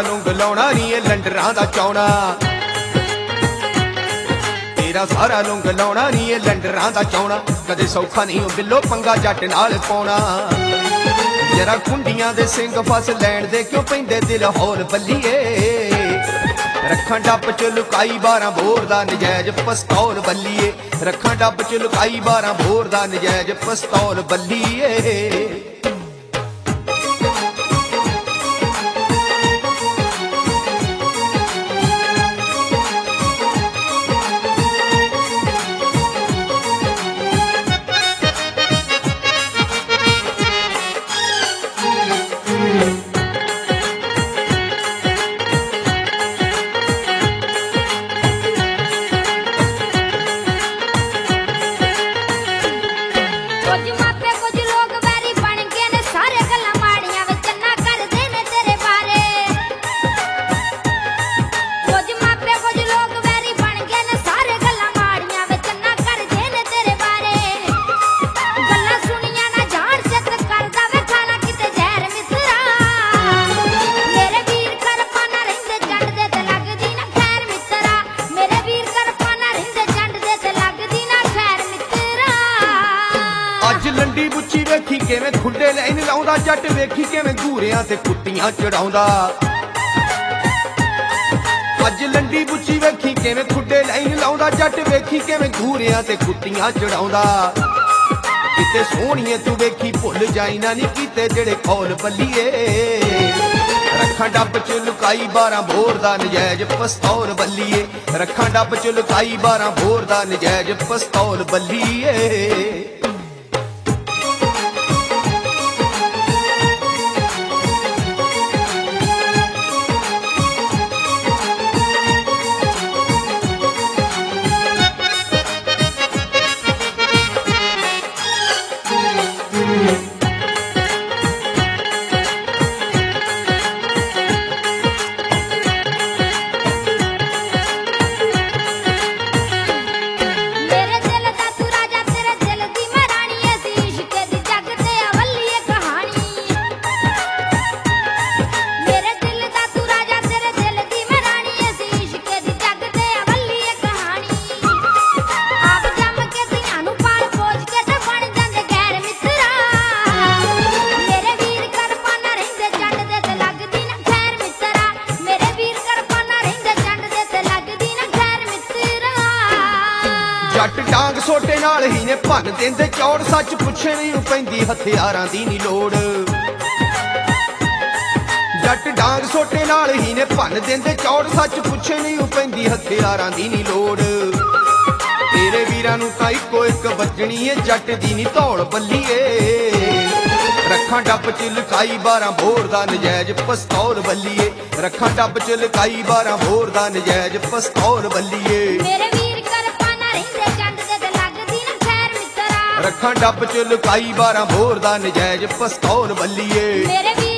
लुंग लाउणा नी ए लंडरां दा चौणा तेरा सारा लुंग लाउणा नी ए लंडरां दा चौणा कदे सौखा नहीं बिल्लो पंगा जट नाल पाउणा जरा कुंडियां दे सिंग फस लैण दे क्यों पैंदे दिल हौल बल्लीए रखां डब च लुकाई 12 बोर दा नजैज पस्तौल बल्लीए रखां डब च लुकाई 12 बोर दा नजैज पस्तौल बल्लीए लंडी बुच्ची वेखी किवें खुंडे लाइन लाउंदा जट वेखी किवें घूरियां ते कुत्तियां चढ़ाउंदा अज लंडी बुच्ची वेखी किवें खुंडे लाइन लाउंदा जट वेखी किवें घूरियां ते कुत्तियां चढ़ाउंदा किते सोहणीए तू वेखी भुल जाई ना नी कीते जेड़े खौल बल्लीए रखां डब च लुकाई 12 बोर दा नजैज पस्तौल बल्लीए रखां डब च लुकाई 12 बोर दा नजैज पस्तौल बल्लीए जट डांग सोटे नाल ही ने भन देंदे चौड़ सच पुछे नहीं पैंदी हथियारां दी नी लोड़ जट डांग सोटे नाल ही ने भन देंदे चौड़ सच पुछे नहीं पैंदी हथियारां दी नी लोड़ तेरे वीरां नूं तां इक्को इक वजणी ए जट दी नी धौल बल्लीए रखां डब च लुकाई 12 बोर दा नजैज पस्तौल बल्लीए रखां डब च लुकाई 12 बोर दा नजैज पस्तौल बल्लीए रखां डब च लुकाई 12 बोर दा नजैज पस्तौल बल्लीए।